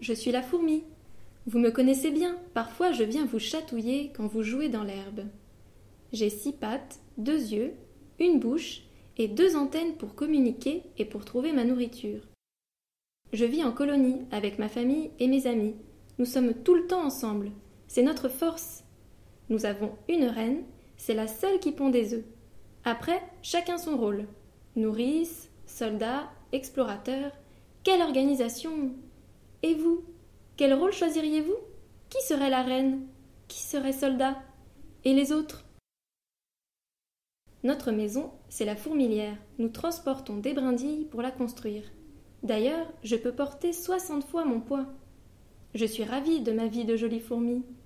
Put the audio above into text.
je suis la fourmi. Vous me connaissez bien, parfois je viens vous chatouiller quand vous jouez dans l'herbe. J'ai 6 pattes, 2 yeux, une bouche et 2 antennes pour communiquer et pour trouver ma nourriture. Je vis en colonie avec ma famille et mes amis. Nous sommes tout le temps ensemble. C'est notre force. Nous avons une reine, c'est la seule qui pond des œufs. Après, chacun son rôle. Nourrice, soldat, explorateur. Quelle organisation! Et vous? Quel rôle choisiriez-vous? Qui serait la reine? Qui serait soldat? Et les autres? Notre maison, c'est la fourmilière. Nous transportons des brindilles pour la construire. D'ailleurs, je peux porter 60 fois mon poids. Je suis ravie de ma vie de jolie fourmi.